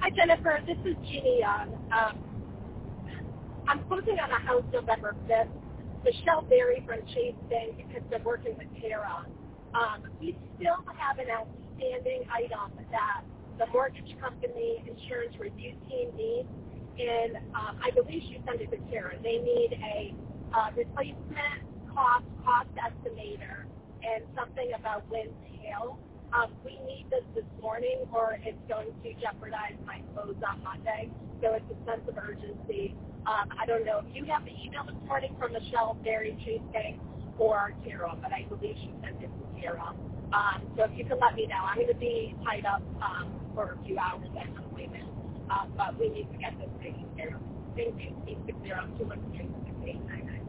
Hi, Jennifer. This is Jeannie Young. I'm closing on a house November 5th. Michelle Berry from Chase Bank has been working with Tara. We still have an outstanding item that the mortgage company insurance review team needs, and I believe she sent it to Tara. They need a replacement cost estimator and something about wind hail. We need this morning, or it's going to jeopardize my close on Monday. So it's a sense of urgency. I don't know if you have the email this morning from Michelle Berry, Chase Bank, or Tara, but I believe she sent it to Tara. So if you can let me know, I'm going to be tied up for a few hours at an appointment, but we need to get this taken care of. Thank you. 860-213-6899.